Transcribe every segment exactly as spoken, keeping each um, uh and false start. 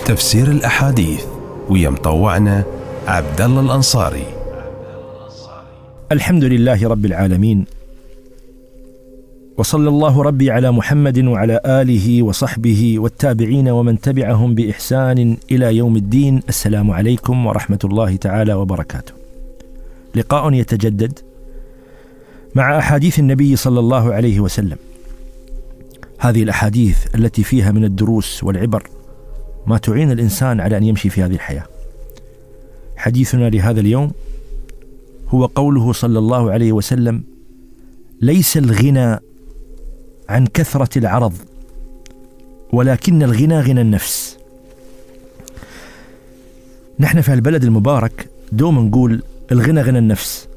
تفسير الأحاديث ويا مطوعنا عبد الله الأنصاري. الحمد لله رب العالمين، وصلى الله ربي على محمد وعلى آله وصحبه والتابعين ومن تبعهم بإحسان إلى يوم الدين. السلام عليكم ورحمة الله تعالى وبركاته. لقاء يتجدد مع أحاديث النبي صلى الله عليه وسلم، هذه الأحاديث التي فيها من الدروس والعبر ما تعين الإنسان على أن يمشي في هذه الحياة. حديثنا لهذا اليوم هو قوله صلى الله عليه وسلم: ليس الغنى عن كثرة العرض ولكن الغنى غنى النفس. نحن في البلد المبارك دوما نقول الغنى غنى النفس،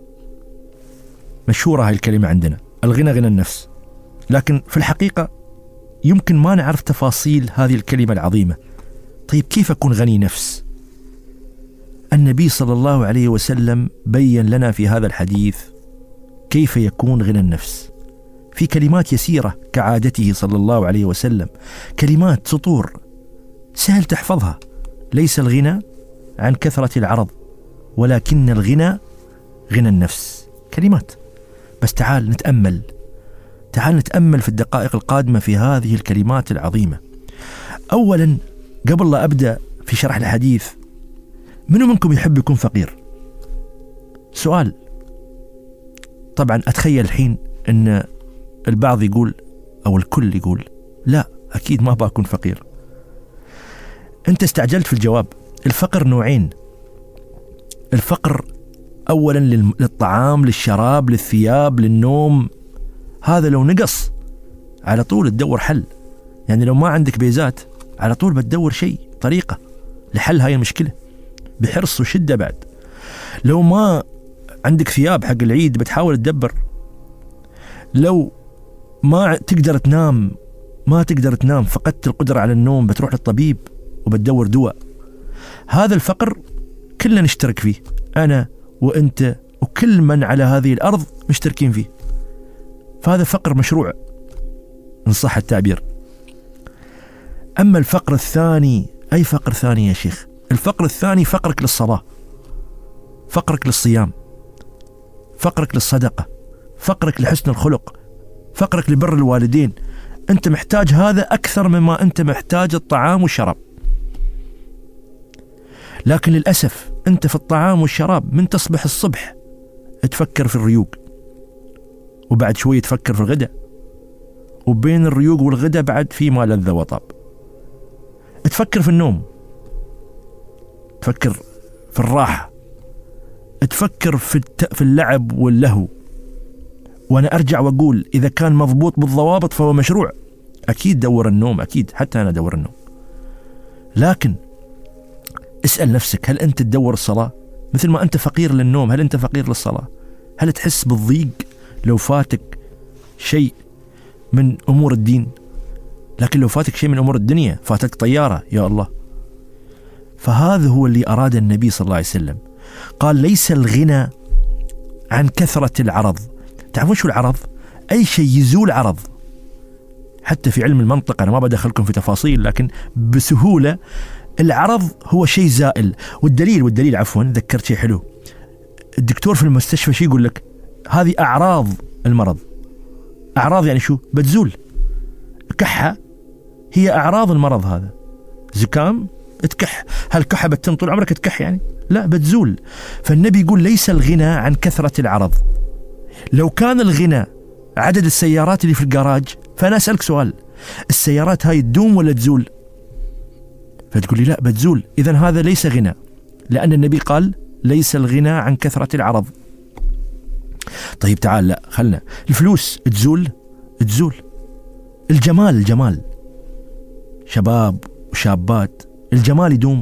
مشهورة هاي الكلمة عندنا، الغنى غنى النفس، لكن في الحقيقة يمكن ما نعرف تفاصيل هذه الكلمة العظيمة. طيب كيف أكون غني نفس؟ النبي صلى الله عليه وسلم بيّن لنا في هذا الحديث كيف يكون غنى النفس في كلمات يسيرة كعادته صلى الله عليه وسلم، كلمات سطور سهل تحفظها. ليس الغنى عن كثرة العرض ولكن الغنى غنى النفس. كلمات بس تعال نتأمل تعال نتأمل في الدقائق القادمة في هذه الكلمات العظيمة. أولا قبل لا أبدأ في شرح الحديث، منو منكم يحب يكون فقير؟ سؤال. طبعا أتخيل الحين أن البعض يقول أو الكل يقول لا أكيد ما بكون فقير. أنت استعجلت في الجواب. الفقر نوعين. الفقر أولا للطعام، للشراب، للثياب، للنوم. هذا لو نقص على طول تدور حل، يعني لو ما عندك بيزات على طول بتدور شيء، طريقة لحل هاي المشكلة بحرص وشدة. بعد لو ما عندك ثياب حق العيد بتحاول تدبر. لو ما تقدر تنام ما تقدر تنام فقدت القدرة على النوم بتروح للطبيب وبتدور دواء. هذا الفقر كلنا نشترك فيه، أنا وأنت وكل من على هذه الأرض مشتركين فيه. فهذا فقر مشروع إن صح التعبير. أما الفقر الثاني، أي فقر ثاني يا شيخ؟ الفقر الثاني فقرك للصلاة، فقرك للصيام، فقرك للصدقة، فقرك لحسن الخلق، فقرك لبر الوالدين. أنت محتاج هذا أكثر مما أنت محتاج الطعام والشراب. لكن للأسف أنت في الطعام والشراب من تصبح الصبح تفكر في الريوق، وبعد شوية تفكر في الغداء، وبين الريوق والغداء بعد في ما لذ وطاب. تفكر في النوم، تفكر في الراحة، تفكر في الت... في اللعب واللهو. وأنا أرجع وأقول إذا كان مضبوط بالضوابط فهو مشروع. أكيد دور النوم، أكيد حتى أنا دور النوم. لكن اسأل نفسك، هل أنت تدور الصلاة؟ مثل ما أنت فقير للنوم هل أنت فقير للصلاة؟ هل تحس بالضيق لو فاتك شيء من أمور الدين؟ لكن لو فاتك شيء من أمور الدنيا، فاتك طيارة، يا الله. فهذا هو اللي أراد النبي صلى الله عليه وسلم. قال ليس الغنى عن كثرة العرض. تعرفون شو العرض؟ أي شيء يزول عرض. حتى في علم المنطق، أنا ما بدخلكم في تفاصيل، لكن بسهولة العرض هو شيء زائل. والدليل والدليل عفوا ذكرت شيء حلو. الدكتور في المستشفى شيء يقول لك؟ هذه أعراض المرض. أعراض يعني شو؟ بتزول. كحة هي أعراض المرض. هذا زكام تكح، هل كحة بتتم طول عمرك تكح؟ يعني لا، بتزول. فالنبي يقول ليس الغنى عن كثرة العرض. لو كان الغنى عدد السيارات اللي في الجراج، فأنا أسألك سؤال، السيارات هاي تدوم ولا تزول؟ فتقول لي لا بتزول. إذن هذا ليس غنى، لأن النبي قال ليس الغنى عن كثرة العرض. طيب تعال، لا خلنا الفلوس تزول تزول. الجمال الجمال شباب وشابات، الجمال يدوم.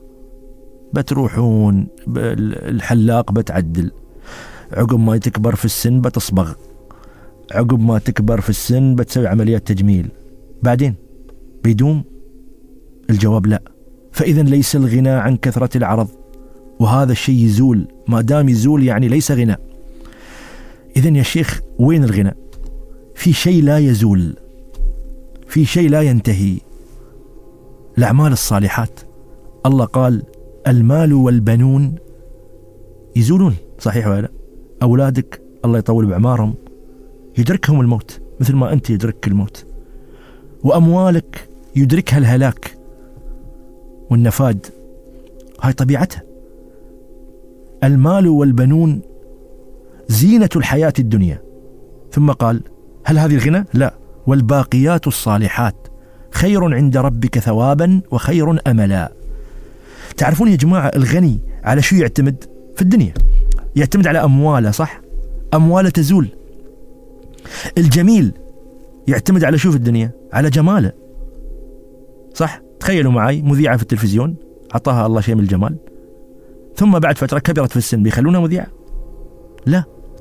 بتروحون الحلاق بتعدل، عقب ما تكبر في السن بتصبغ، عقب ما تكبر في السن بتسوي عمليات تجميل، بعدين بيدوم؟ الجواب لا. فإذا ليس الغنى عن كثرة العرض، وهذا الشيء يزول. ما دام يزول يعني ليس غنى. إذن يا شيخ وين الغنى؟ في شيء لا يزول، في شيء لا ينتهي. الأعمال الصالحات. الله قال المال والبنون يزولون، صحيح ولا لا؟ أولادك الله يطول بعمارهم يدركهم الموت مثل ما أنت يدرك الموت، وأموالك يدركها الهلاك والنفاد، هاي طبيعتها. المال والبنون زينة الحياة الدنيا. ثم قال هل هذه الغنى؟ لا، والباقيات الصالحات خير عند ربك ثوابا وخير أملا. تعرفون يا جماعة الغني على شو يعتمد في الدنيا؟ يعتمد على أمواله، صح؟ أمواله تزول. الجميل يعتمد على شو في الدنيا؟ على جماله، صح؟ تخيلوا معي مذيعة في التلفزيون عطاها الله شيء من الجمال، ثم بعد فترة كبرت في السن، بيخلونها مذيعة؟ لا.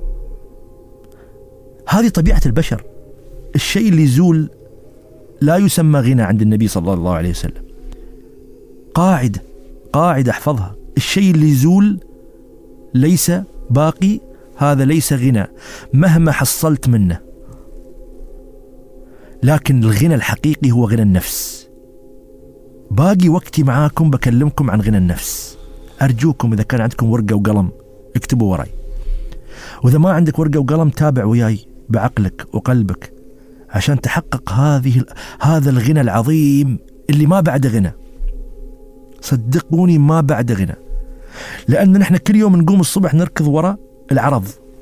هذه طبيعة البشر. الشيء اللي يزول لا يسمى غنى عند النبي صلى الله عليه وسلم. قاعدة قاعدة احفظها، الشيء اللي يزول ليس باقي، هذا ليس غنى مهما حصلت منه. لكن الغنى الحقيقي هو غنى النفس. باقي وقتي معاكم بكلمكم عن غنى النفس. أرجوكم إذا كان عندكم ورقة وقلم اكتبوا وراي، وإذا ما عندك ورقة وقلم تابع وياي بعقلك وقلبك عشان تحقق هذه هذا الغنى العظيم اللي ما بعد غنى. صدقوني ما بعد غنى، لأن نحن كل يوم نقوم الصبح نركض وراء العرض.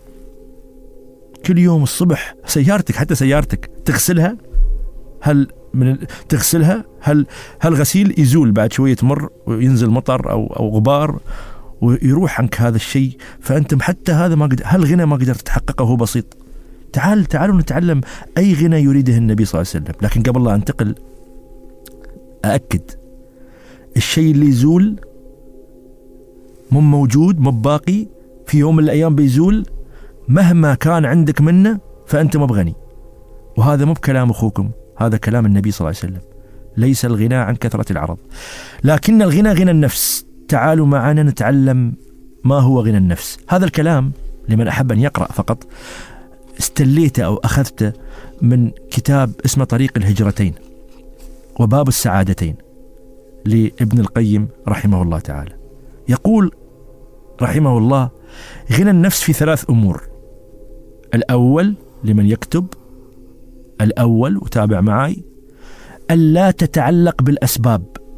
كل يوم الصبح سيارتك، حتى سيارتك تغسلها، هل من تغسلها هل هل غسيل يزول بعد شوية تمر وينزل مطر أو أو غبار ويروح عنك هذا الشيء، فأنت حتى هذا ما قدر، هل غنى ما قدرت تحققه، هو بسيط. تعال تعالوا نتعلم أي غنى يريده النبي صلى الله عليه وسلم. لكن قبل لا أنتقل أأكد، الشيء اللي يزول مو موجود، مو باقي، في يوم من الأيام بيزول. مهما كان عندك منه فأنت مو بغني. وهذا مو بكلام أخوكم، هذا كلام النبي صلى الله عليه وسلم. ليس الغنى عن كثرة العرض، لكن الغنى غنى النفس. تعالوا معنا نتعلم ما هو غنى النفس. هذا الكلام لمن أحب أن يقرأ فقط استليته أو أخذته من كتاب اسمه طريق الهجرتين وباب السعادتين لابن القيم رحمه الله تعالى. يقول رحمه الله غنى النفس في ثلاث أمور. الأول لمن يكتب، الأول وتابع معي، ألا تتعلق بالأسباب،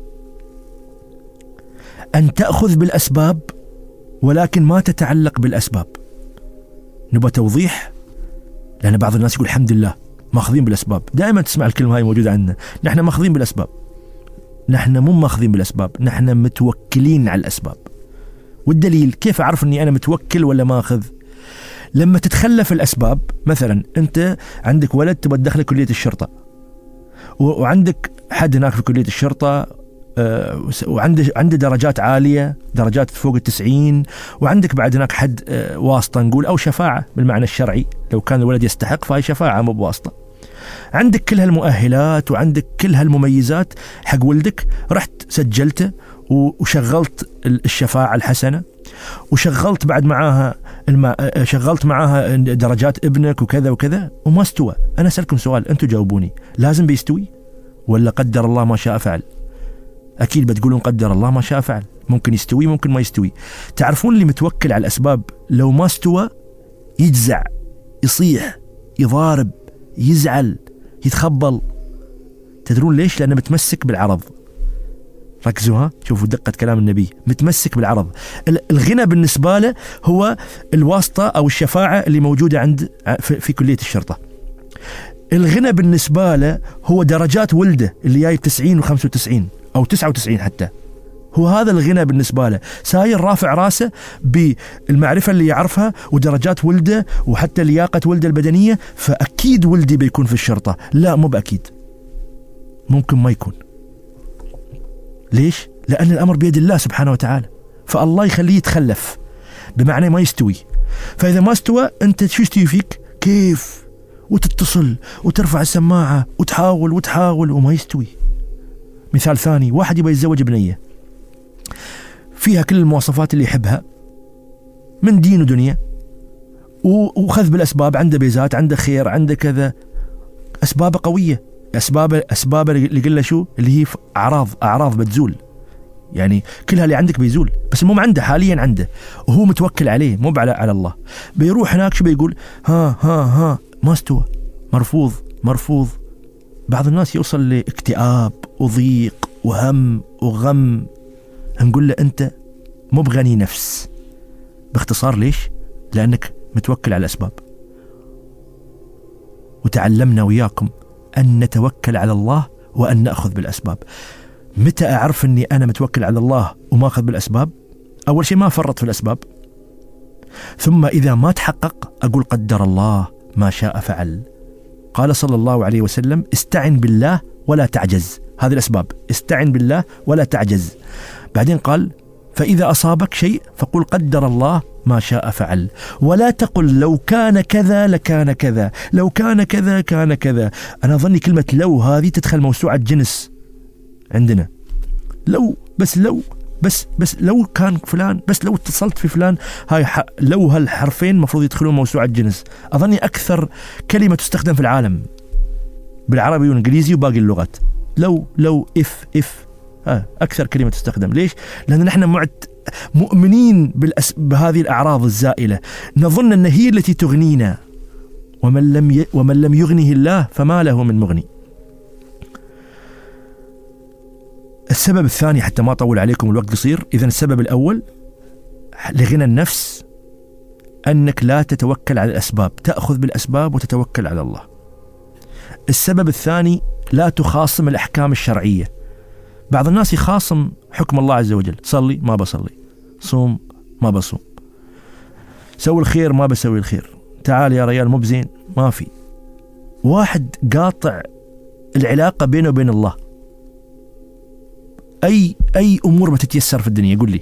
أن تأخذ بالأسباب ولكن ما تتعلق بالأسباب. نبغى توضيح، لأن بعض الناس يقول الحمد لله ماخذين بالأسباب. دائما تسمع الكلمة هاي موجودة عندنا، نحن ماخذين بالأسباب. نحن مو ماخذين بالأسباب، نحن متوكلين على الأسباب. والدليل كيف أعرف أني أنا متوكل ولا ماخذ؟ لما تتخلف الأسباب. مثلا أنت عندك ولد تبغى تدخله كلية الشرطة، وعندك حد هناك في كلية الشرطة وعنده عنده درجات عالية، درجات فوق التسعين، وعندك بعد هناك حد واسطة نقول أو شفاعة بالمعنى الشرعي، لو كان الولد يستحق فهي شفاعة مو بواسطة. عندك كل هالمؤهلات وعندك كل هالمميزات حق ولدك، رحت سجلته وشغلت الشفاعة الحسنة، وشغلت بعد معاها الم... شغلت معاها درجات ابنك وكذا وكذا، وما استوى. أنا أسألكم سؤال، أنتم جاوبوني، لازم بيستوي ولا قدر الله ما شاء فعل؟ أكيد بتقولون قدر الله ما شاء فعل، ممكن يستوي ممكن ما يستوي. تعرفون اللي متوكل على الأسباب لو ما استوى يجزع، يصيح، يضارب، يزعل، يتخبل. تدرون ليش؟ لأنه متمسك بالعرض. ركزوا ها، شوفوا دقة كلام النبي، متمسك بالعرض. الغنى بالنسبة له هو الواسطة أو الشفاعة اللي موجودة عند في, في كلية الشرطة. الغنى بالنسبة له هو درجات ولده اللي جايب تسعين وخمسة وتسعين أو تسعة وتسعين حتى. هو هذا الغنى بالنسبة له، ساير رافع راسه بالمعرفة اللي يعرفها ودرجات ولده وحتى لياقة ولده البدنية، فأكيد ولدي بيكون في الشرطة. لا مو بأكيد، ممكن ما يكون. ليش؟ لأن الأمر بيد الله سبحانه وتعالى، فالله يخليه يتخلف بمعنى ما يستوي. فإذا ما استوى أنت شو يستوي فيك؟ كيف؟ وتتصل وترفع السماعة وتحاول وتحاول وما يستوي. مثال ثاني، واحد يبغى يتزوج بنية فيها كل المواصفات اللي يحبها من دين ودنيا، وخذ بالأسباب، عنده بيزات، عنده خير، عنده كذا، أسباب قوية، أسباب أسباب اللي قلنا شو اللي هي أعراض أعراض بتزول، يعني كلها اللي عندك بيزول، بس المهم عنده حاليا عنده وهو متوكل عليه مو على على الله. بيروح هناك شو بيقول؟ ها ها ها ما استوى، مرفوض مرفوض. بعض الناس يوصل لاكتئاب وضيق وهم وغم، هنقول له أنت مو بغني نفس. باختصار ليش؟ لأنك متوكل على الأسباب. وتعلمنا وياكم أن نتوكل على الله وأن نأخذ بالأسباب. متى أعرف أني أنا متوكل على الله وما أخذ بالأسباب؟ أول شيء ما فرط في الأسباب، ثم إذا ما تحقق أقول قدر الله ما شاء فعل. قال صلى الله عليه وسلم استعن بالله ولا تعجز. هذه الأسباب، استعن بالله ولا تعجز. بعدين قال فإذا أصابك شيء فقل قدر الله ما شاء فعل، ولا تقل لو كان كذا لكان كذا، لو كان كذا كان كذا. أنا أظني كلمة لو هذه تدخل موسوعة جنس عندنا. لو بس لو بس بس لو كان فلان، بس لو اتصلت في فلان، هاي لو هالحرفين مفروض يدخلون موسوعة جنس. أظني أكثر كلمة تستخدم في العالم بالعربي والإنجليزي وباقي اللغات. لو لو إف إف ها أكثر كلمة تستخدم. ليش؟ لأن نحن معت مؤمنين بالأس... بهذه الأعراض الزائلة، نظن أن هي التي تغنينا، ومن لم ي... ومن لم يغنه الله فما له من مغني. السبب الثاني حتى ما أطول عليكم الوقت قصير، إذن السبب الأول لغنى النفس أنك لا تتوكل على الأسباب، تأخذ بالأسباب وتتوكل على الله. السبب الثاني لا تخاصم الأحكام الشرعية. بعض الناس يخاصم حكم الله عز وجل، صلي ما بصلي، صوم ما بصوم، سوي الخير ما بسوي الخير، تعال يا ريال مو بزين، ما في. واحد قاطع العلاقة بينه وبين الله. أي أي أمور بتتيسر في الدنيا يقول لي،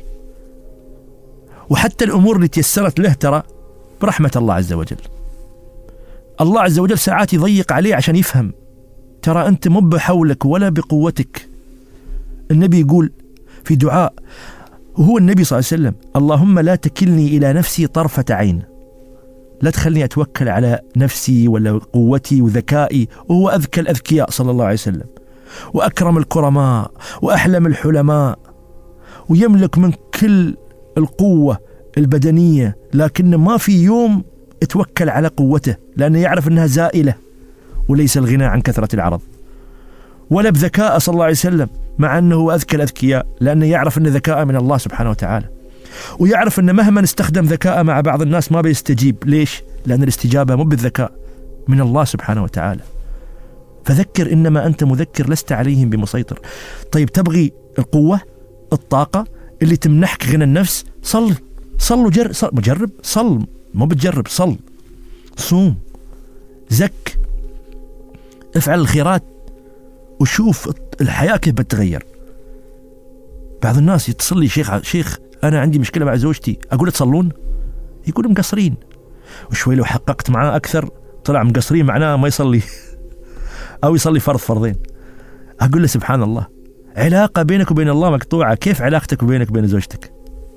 وحتى الأمور اللي تيسرت له ترى برحمة الله عز وجل. الله عز وجل ساعات يضيق عليه عشان يفهم ترى أنت مو بحولك ولا بقوتك. النبي يقول في دعاء، وهو النبي صلى الله عليه وسلم، اللهم لا تكلني إلى نفسي طرفة عين، لا تخلني أتوكل على نفسي ولا قوتي وذكائي. وهو أذكى الأذكياء صلى الله عليه وسلم، وأكرم الكرماء، وأحلم الحلماء، ويملك من كل القوة البدنية، لكن ما في يوم اتوكل على قوته، لأنه يعرف أنها زائلة، وليس الغنى عن كثرة العرض. ولا بذكاء صلى الله عليه وسلم، مع أنه أذكى الأذكياء، لأنه يعرف أن ذكاء من الله سبحانه وتعالى، ويعرف أن مهما استخدم ذكاء مع بعض الناس ما بيستجيب. ليش؟ لأن الاستجابة مو بالذكاء، من الله سبحانه وتعالى. فذكر إنما أنت مذكر، لست عليهم بمسيطر. طيب تبغي القوة الطاقة اللي تمنحك غنى النفس؟ صل صل وجرب، صل مجرب صل مو بتجرب، صل صوم زك، افعل الخيرات، وشوف الحياة كيف بتتغير. بعض الناس يتصل لي، شيخ شيخ أنا عندي مشكلة مع زوجتي، أقول تصلون؟ يقول مقصرين. وشوي لو حققت معاه أكثر طلع مقصرين معناه ما يصلي أو يصلي فرض فرضين. أقول له سبحان الله، علاقة بينك وبين الله مقطوعة، كيف علاقتك وبينك وبين زوجتك؟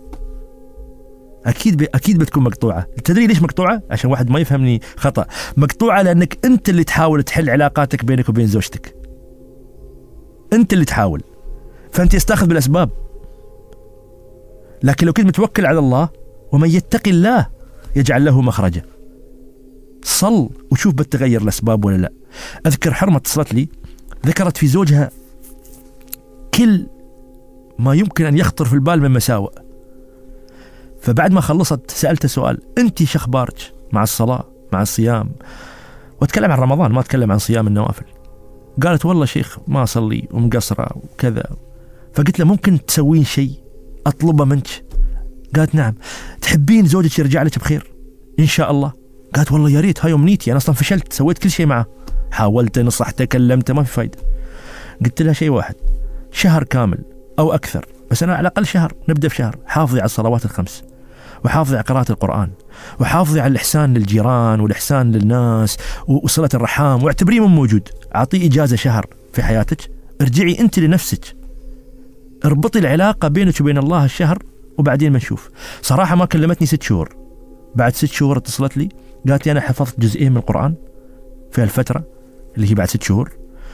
أكيد ب... أكيد بتكون مقطوعة. تدري ليش مقطوعة؟ عشان واحد ما يفهمني خطأ. مقطوعة لأنك أنت اللي تحاول تحل علاقاتك بينك وبين زوجتك، أنت اللي تحاول، فأنت يستأخذ بالأسباب. لكن لو كنت متوكل على الله، ومن يتقي الله يجعل له مخرجا، صل وشوف بتغير الأسباب ولا لا. أذكر حرمة اتصلت لي، ذكرت في زوجها كل ما يمكن أن يخطر في البال من مساوئ. فبعد ما خلصت سألت سؤال، أنت شخبارك مع الصلاة مع الصيام؟ واتكلم عن رمضان، ما اتكلم عن صيام النوافل. قالت والله شيخ ما أصلي ومقصرة وكذا. فقلت له ممكن تسوين شيء أطلبه منك؟ قالت نعم. تحبين زوجك يرجع لك بخير إن شاء الله؟ قالت والله يا ريت، هاي أمنيتي، أنا أصلا فشلت، سويت كل شيء معه، حاولت نصحته كلمته ما في فايدة. قلت لها شيء واحد، شهر كامل أو أكثر، بس أنا على الأقل شهر، نبدأ في شهر، حافظي على الصلوات الخمس، وحافظي على قراءة القرآن، وحافظي على الإحسان للجيران والإحسان للناس وصلة الرحام، واعتبريه من موجود. أعطيه إجازة شهر في حياتك، ارجعي أنت لنفسك، اربطي العلاقة بينك وبين الله الشهر، وبعدين ما نشوف. صراحة ما كلمتني ست شهور، بعد ست شهور اتصلت لي قالت لي أنا حفظت جزئين من القرآن في الفترة اللي هي بعد ست شهور،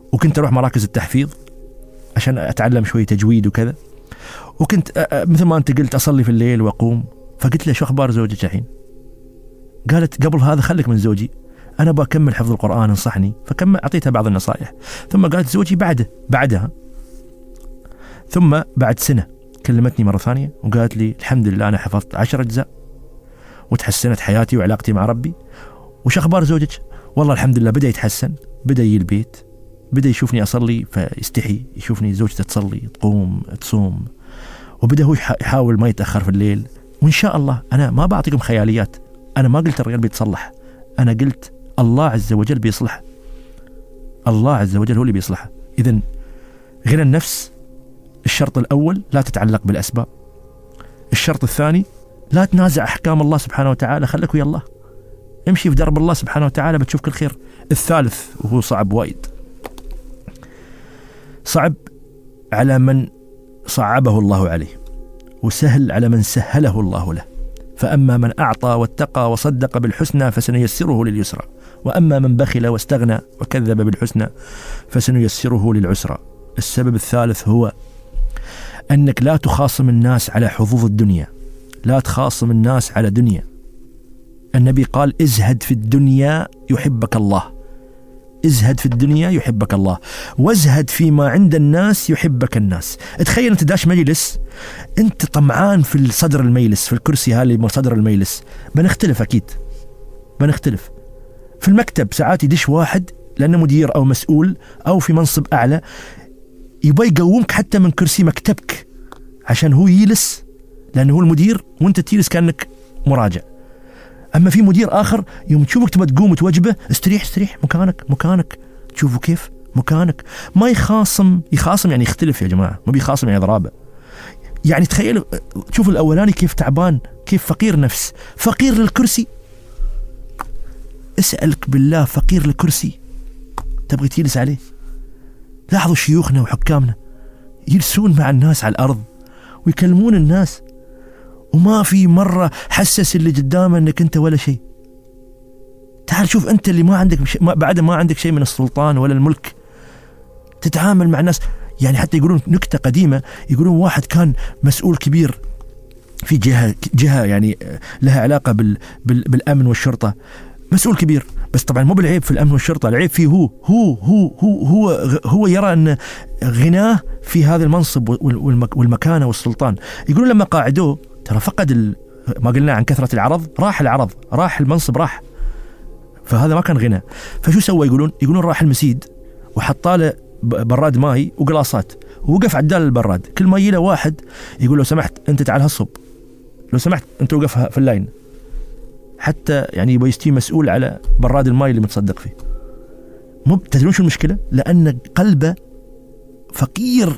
وكنت أروح مراكز التحفيظ عشان أتعلم شوي تجويد وكذا، وكنت مثل ما أنت قلت أصلي في الليل وأقوم. فقلت له شو أخبار زوجك الحين؟ قالت قبل هذا خليك من زوجي، أنا بكمل حفظ القرآن، انصحني. فكمل، أعطيتها بعض النصائح. ثم قالت زوجي بعده بعدها ثم بعد سنة كلمتني مرة ثانية وقالت لي الحمد لله أنا حفظت عشر أجزاء وتحسنت حياتي وعلاقتي مع ربي. وش أخبار زوجك؟ والله الحمد لله بدأ يتحسن، بدأ يجي البيت، بدأ يشوفني أصلي فيستحي، يشوفني زوجته تصلي تقوم تصوم، وبدأ هو يحاول ما يتأخر في الليل. وإن شاء الله أنا ما بعطيكم خياليات، أنا ما قلت الرجال بيتصلح، أنا قلت الله عز وجل بيصلح، الله عز وجل هو اللي بيصلحه. إذن غنى النفس الشرط الأول لا تتعلق بالأسباب، الشرط الثاني لا تنازع أحكام الله سبحانه وتعالى، خلك ويا الله، امشي في درب الله سبحانه وتعالى بتشوف كل خير. الثالث وهو صعب وايد، صعب على من صعبه الله عليه، وسهل على من سهله الله له. فأما من أعطى واتقى وصدق بالحسنى فسنيسره لليسرى، وأما من بخل واستغنى وكذب بالحسنى فسنيسره للعسرى. السبب الثالث هو أنك لا تخاصم الناس على حظوظ الدنيا، لا تخاصم الناس على دنيا. النبي قال ازهد في الدنيا يحبك الله، ازهد في الدنيا يحبك الله، وازهد فيما عند الناس يحبك الناس. تخيل انت داش مجلس، انت طمعان في الصدر المجلس، في الكرسي هالي من صدر المجلس، بنختلف اكيد، بنختلف. في المكتب ساعات يدش واحد لانه مدير او مسؤول او في منصب اعلى، يبغى يقومك حتى من كرسي مكتبك عشان هو يجلس لانه هو المدير وانت تجلس كانك مراجع. أما في مدير آخر يوم تشوفك تبى تقوم وتوجبه، استريح استريح مكانك مكانك، تشوفوا كيف مكانك. ما يخاصم، يخاصم يعني يختلف يا جماعة، ما بيخاصم يعني ضرابة. يعني تخيلوا، شوف الأولاني كيف تعبان، كيف فقير نفس، فقير للكرسي. اسألك بالله، فقير للكرسي تبغي تجلس عليه؟ لاحظوا شيوخنا وحكامنا يجلسون مع الناس على الأرض ويكلمون الناس، وما في مرة حسس اللي قدامه انك انت ولا شيء. تعال شوف انت اللي ما عندك شيء، بعد ما عندك شيء من السلطان ولا الملك، تتعامل مع الناس. يعني حتى يقولون نكتة قديمة، يقولون واحد كان مسؤول كبير في جهة جهة يعني لها علاقة بال بال بالأمن والشرطة، مسؤول كبير، بس طبعا مو بالعيب في الأمن والشرطة، العيب فيه هو هو هو هو هو, هو يرى أن غناه في هذا المنصب والمكانة والسلطان. يقولون لما قاعدوه ترى فقد ال... ما قلنا عن كثرة العرض، راح العرض، راح المنصب، راح، فهذا ما كان غنى. فشو سوى؟ يقولون يقولون راح المسيد وحط له براد ماي وقلاصات، ووقف عدال البراد، كل ما يجي له واحد يقول لو سمحت انت تعال هالصب، لو سمحت انت وقف في اللاين، حتى يعني يبغى يستي مسؤول على براد الماي اللي متصدق فيه. مو تدرون شو المشكلة؟ لأن قلبه فقير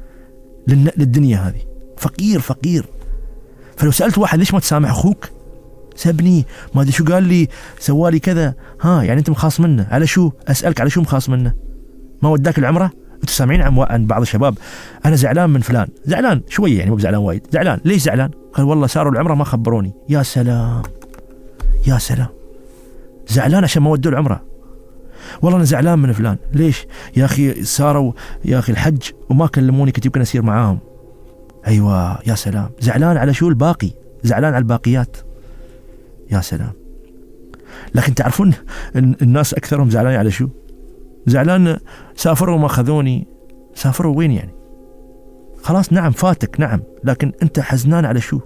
للدنيا هذه، فقير فقير. فلو سألت واحد ليش ما تسامح أخوك؟ سبني ما أدري شو قال لي، سوالي كذا، ها يعني أنت مخاص منه على شو؟ أسألك على شو مخاص منه؟ ما وداك العمرة؟ أنتوا سامعين عن, عن بعض الشباب، أنا زعلان من فلان، زعلان شوية يعني مو زعلان وايد، زعلان ليش زعلان؟ قال والله صاروا العمرة ما خبروني. يا سلام يا سلام، زعلان عشان ما ودوا العمرة. والله أنا زعلان من فلان، ليش؟ يا أخي صاروا يا أخي الحج وما كلموني، كنت يمكن أسير معاهم. أيوة يا سلام، زعلان على شو؟ الباقي، زعلان على الباقيات. يا سلام. لكن تعرفون الناس أكثرهم زعلان على شو؟ زعلان سافروا وما خذوني. سافروا وين يعني؟ خلاص نعم فاتك، نعم، لكن أنت حزنان على شو؟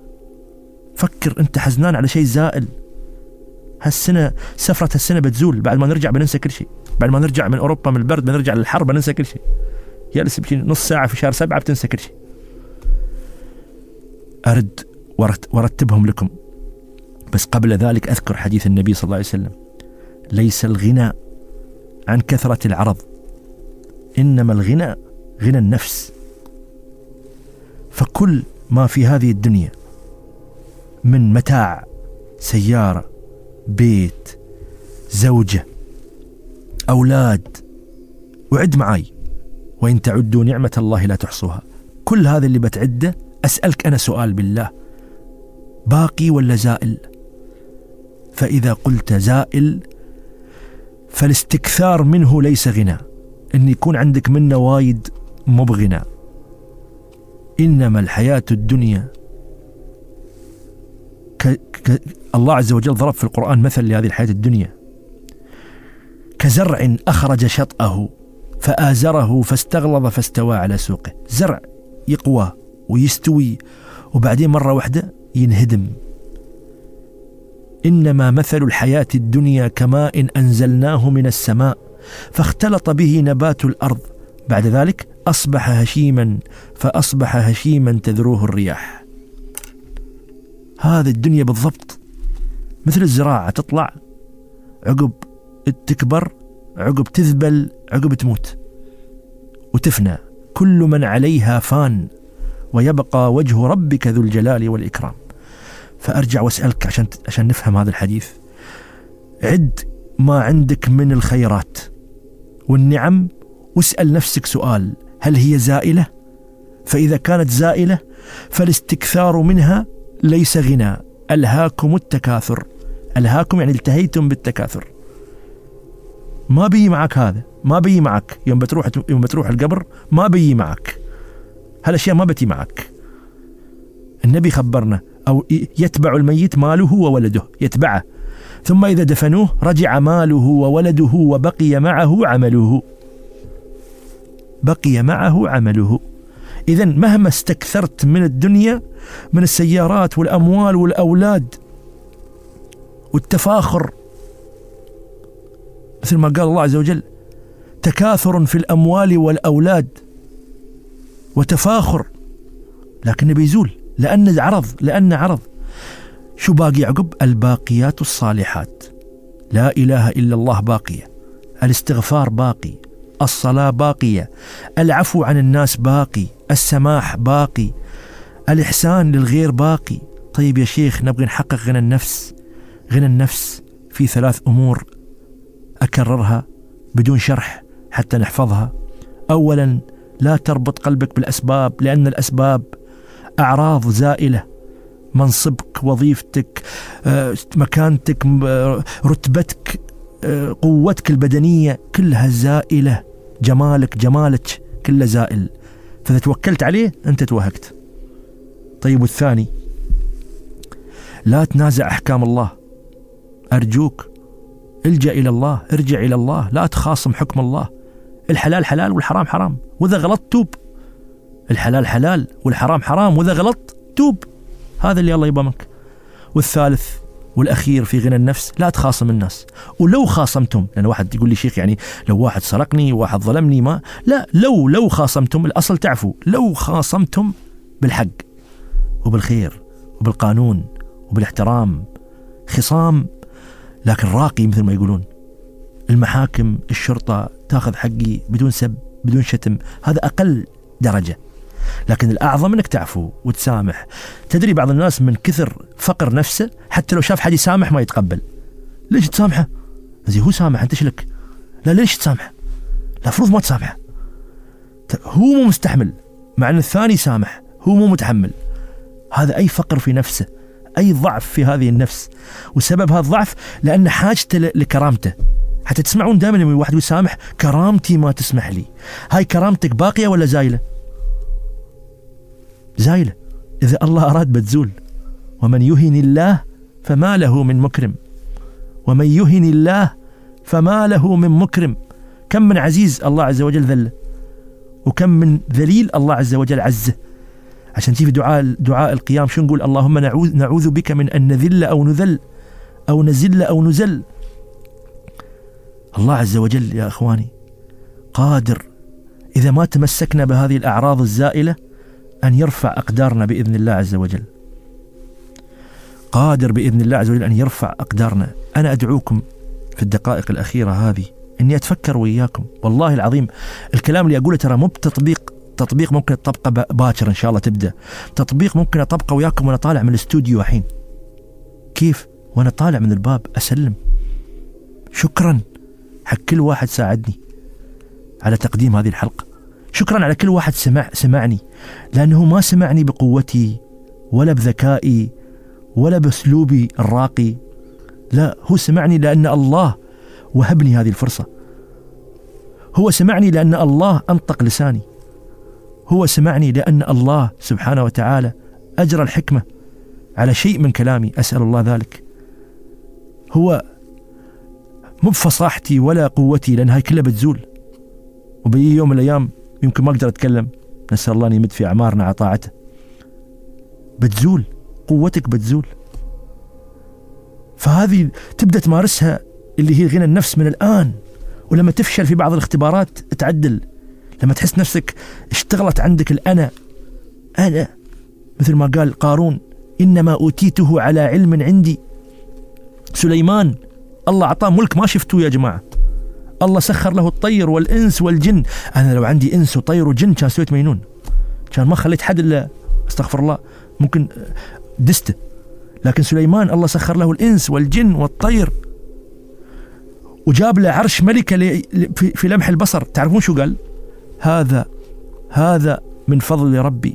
فكر، أنت حزنان على شيء زائل. هالسنة سفرة هالسنة بتزول، بعد ما نرجع بننسى كل شيء، بعد ما نرجع من أوروبا من البرد بنرجع للحرب بننسى كل شيء. جالس بشي نص ساعة في شهر سبعة بتنسى كل شيء. أرد ورتبهم لكم، بس قبل ذلك أذكر حديث النبي صلى الله عليه وسلم: ليس الغنى عن كثرة العرض، إنما الغنى غنى النفس. فكل ما في هذه الدنيا من متاع، سيارة، بيت، زوجة، أولاد، وعد معاي وإن تعدوا نعمة الله لا تحصوها، كل هذا اللي بتعده أسألك أنا سؤال بالله: باقي ولا زائل؟ فإذا قلت زائل فالاستكثار منه ليس غنى، أن يكون عندك منه وايد مبغنى. إنما الحياة الدنيا ك... ك... الله عز وجل ضرب في القرآن مثل لهذه الحياة الدنيا كزرع أخرج شطأه فآزره فاستغلظ فاستوى على سوقه. زرع يقوى ويستوي وبعدين مرة واحدة ينهدم. إنما مثل الحياة الدنيا كماء أنزلناه من السماء فاختلط به نبات الأرض بعد ذلك أصبح هشيما فأصبح هشيما تذروه الرياح. هذا الدنيا بالضبط مثل الزراعة، تطلع عقب تكبر عقب تذبل عقب تموت وتفنى. كل من عليها فان ويبقى وجه ربك ذو الجلال والإكرام. فأرجع وأسألك عشان عشان نفهم هذا الحديث، عد ما عندك من الخيرات والنعم واسأل نفسك سؤال: هل هي زائلة؟ فإذا كانت زائلة فالاستكثار منها ليس غنى. ألهاكم التكاثر. ألهاكم يعني التهيتم بالتكاثر. ما بيجي معك هذا، ما بيجي معك يوم بتروح يوم بتروح القبر، ما بيجي معك هالأشياء، ما بتي معك. النبي خبرنا: أو يتبع الميت ماله وولده، يتبعه، ثم إذا دفنوه رجع ماله وولده وبقي معه عمله. بقي معه عمله. إذن مهما استكثرت من الدنيا، من السيارات والأموال والأولاد والتفاخر، مثل ما قال الله عز وجل: تكاثر في الأموال والأولاد وتفاخر، لكن بيزول لأن عرض لأن عرض شو باقي عقب؟ الباقيات الصالحات. لا إله إلا الله باقية، الاستغفار باقي، الصلاة باقية، العفو عن الناس باقي، السماح باقي، الإحسان للغير باقي. طيب يا شيخ، نبغي نحقق غنى النفس. غنى النفس في ثلاث أمور أكررها بدون شرح حتى نحفظها. أولا، لا تربط قلبك بالأسباب، لأن الأسباب أعراض زائلة. منصبك، وظيفتك، مكانتك، رتبتك، قوتك البدنية، كلها زائلة. جمالك، جمالك، كله زائل. فإذا توكلت عليه أنت توهقت. طيب، والثاني، لا تنازع أحكام الله. أرجوك الجأ إلى الله، ارجع إلى الله، لا تخاصم حكم الله. الحلال حلال والحرام حرام، وإذا غلطت توب. الحلال حلال والحرام حرام، وإذا غلطت توب. هذا اللي الله يبغى منك. والثالث والأخير في غنى النفس، لا تخاصم الناس. ولو خاصمتم، لأن واحد يقول لي: شيخ يعني لو واحد سرقني، واحد ظلمني، ما لا لو لو خاصمتم، الأصل تعفو. لو خاصمتم بالحق وبالخير وبالقانون وبالاحترام، خصام لكن راقي مثل ما يقولون. المحاكم، الشرطة تاخذ حقي بدون سب بدون شتم، هذا أقل درجة. لكن الأعظم أنك تعفو وتسامح. تدري بعض الناس من كثر فقر نفسه حتى لو شاف حد يسامح ما يتقبل. ليش تسامحه؟ زي هو سامح، أنت شلك؟ لا، ليش تسامحه؟ لا، فرض ما تسامحه. هو مو مستحمل، مع أن الثاني سامح، هو مو متحمل. هذا أي فقر في نفسه، أي ضعف في هذه النفس. وسبب هذا الضعف لأن حاجته لكرامته. حتى تسمعون دائما لما واحد يسامح: كرامتي ما تسمح لي. هاي كرامتك باقية ولا زايلة؟ زايلة. إذا الله أراد بتزول. ومن يهن الله فما له من مكرم، ومن يهن الله فما له من مكرم. كم من عزيز الله عز وجل ذله، وكم من ذليل الله عز وجل عزه. عشان تيجي دعاء دعاء القيام شو نقول؟ اللهم نعوذ نعوذ بك من أن نذل أو نذل أو نزل أو نزل. الله عز وجل يا أخواني قادر إذا ما تمسكنا بهذه الأعراض الزائلة أن يرفع أقدارنا بإذن الله عز وجل. قادر بإذن الله عز وجل أن يرفع أقدارنا. أنا أدعوكم في الدقائق الأخيرة هذه أني أتفكر وإياكم. والله العظيم الكلام اللي أقوله ترى مو بتطبيق تطبيق ممكن أطبقه باكر إن شاء الله تبدأ. تطبيق ممكن أطبقه وياكم وأنا طالع من الاستوديو الحين. كيف؟ وأنا طالع من الباب أسلم شكرا حق كل واحد ساعدني على تقديم هذه الحلقة. شكرا على كل واحد سمع سمعني، لأنه ما سمعني بقوتي ولا بذكائي ولا بأسلوبي الراقي، لا، هو سمعني لأن الله وهبني هذه الفرصة. هو سمعني لأن الله أنطق لساني، هو سمعني لأن الله سبحانه وتعالى أجرى الحكمة على شيء من كلامي، أسأل الله ذلك. هو مو بفصاحتي ولا قوتي، لأن هاي كلها بتزول، وبأي يوم من الأيام يمكن ما أقدر أتكلم، نسأل الله أن يمد في أعمارنا على طاعته. بتزول قوتك، بتزول. فهذه تبدأ تمارسها اللي هي غنى النفس من الآن، ولما تفشل في بعض الاختبارات تعدل. لما تحس نفسك اشتغلت عندك الأنا، أنا مثل ما قال قارون إنما أوتيته على علم عندي. سليمان الله أعطاه ملك ما شفتوه يا جماعة، الله سخر له الطير والإنس والجن. أنا لو عندي إنس وطير وجن كان سويت مينون، كان ما خليت حد إلا استغفر الله ممكن دسته. لكن سليمان الله سخر له الإنس والجن والطير، وجاب له عرش ملكة في لمح البصر. تعرفون شو قال؟ هذا هذا من فضل ربي،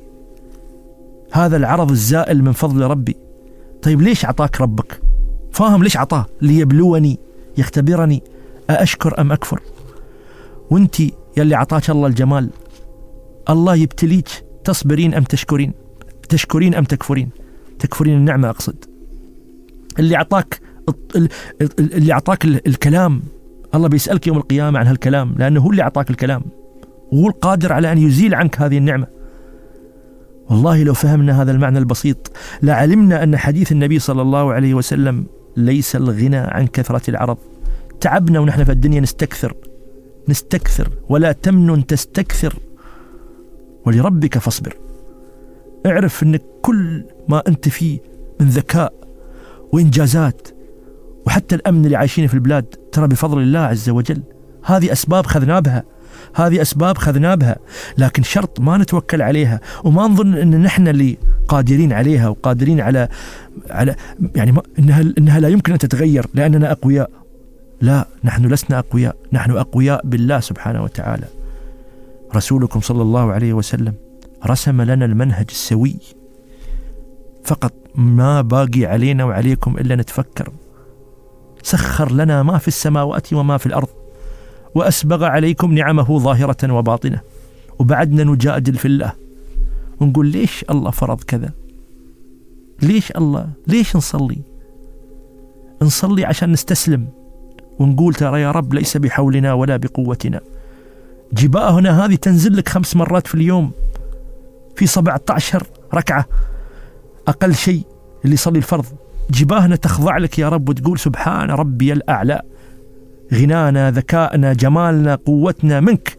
هذا العرض الزائل من فضل ربي. طيب ليش عطاك ربك؟ فاهم ليش عطاه؟ ليبلوني، يختبرني أأشكر أم أكفر. وانتي يلي عطاك الله الجمال، الله يبتليك تصبرين أم تشكرين، تشكرين أم تكفرين. تكفرين النعمة أقصد. اللي عطاك اللي عطاك الكلام، الله بيسألك يوم القيامة عن هالكلام، لأنه هو اللي عطاك الكلام، وهو القادر على أن يزيل عنك هذه النعمة. والله لو فهمنا هذا المعنى البسيط لعلمنا أن حديث النبي صلى الله عليه وسلم ليس الغنى عن كثرة العرض. تعبنا ونحن في الدنيا نستكثر نستكثر ولا تمنن تستكثر، ولربك فاصبر. اعرف أن كل ما أنت فيه من ذكاء وإنجازات وحتى الأمن اللي عايشين في البلاد ترى بفضل الله عز وجل. هذه أسباب خذنا بها، هذه أسباب خذنا بها، لكن شرط ما نتوكل عليها وما نظن أن نحن اللي قادرين عليها وقادرين على على يعني ما إنها إنها لا يمكن أن تتغير لأننا أقوياء. لا، نحن لسنا أقوياء، نحن أقوياء بالله سبحانه وتعالى. رسولكم صلى الله عليه وسلم رسم لنا المنهج السوي، فقط ما باقي علينا وعليكم إلا نتفكر. سخر لنا ما في السماوات وما في الأرض، وأسبغ عليكم نعمه ظاهرة وباطنة، وبعدنا نجادل في الله ونقول ليش الله فرض كذا، ليش الله، ليش نصلي نصلي عشان نستسلم ونقول ترى يا رب ليس بحولنا ولا بقوتنا. جباهنا هذه تنزل لك خمس مرات في اليوم في سبعة عشر ركعة أقل شيء اللي يصلي الفرض. جباهنا تخضع لك يا رب وتقول سبحان ربي الأعلى. غنانا، ذكائنا، جمالنا، قوتنا منك.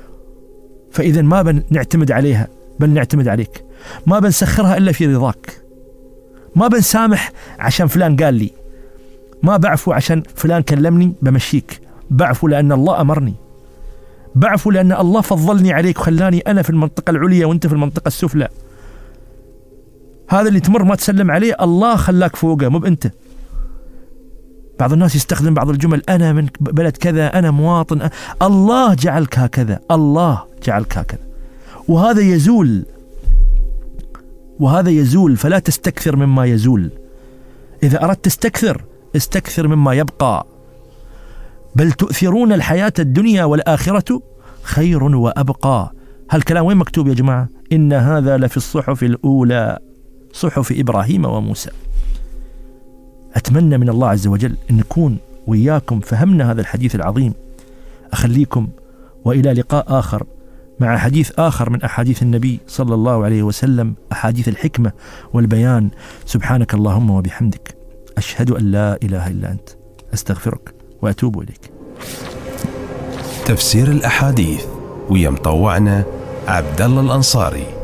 فإذا ما بنعتمد عليها بل نعتمد عليك. ما بنسخرها إلا في رضاك. ما بنسامح عشان فلان قال لي، ما بعفو عشان فلان كلمني بمشيك، بعفو لأن الله أمرني، بعفو لأن الله فضلني عليك وخلاني أنا في المنطقة العليا وأنت في المنطقة السفلى. هذا اللي تمر ما تسلم عليه الله خلاك فوقه مو بأنت. بعض الناس يستخدم بعض الجمل، أنا من بلد كذا، أنا مواطن، أ... الله جعلك هكذا، الله جعلك هكذا. وهذا يزول، وهذا يزول، فلا تستكثر مما يزول. إذا أردت تستكثر استكثر مما يبقى. بل تؤثرون الحياة الدنيا والآخرة خير وأبقى. هالكلام وين مكتوب يا جماعة؟ إن هذا لفي الصحف الأولى، صحف إبراهيم وموسى. أتمنى من الله عز وجل أن نكون وإياكم فهمنا هذا الحديث العظيم. أخليكم وإلى لقاء آخر مع حديث آخر من أحاديث النبي صلى الله عليه وسلم، أحاديث الحكمة والبيان. سبحانك اللهم وبحمدك، أشهد أن لا إله إلا أنت، أستغفرك وأتوب إليك. تفسير الأحاديث ويا مطوعنا عبد الله الأنصاري.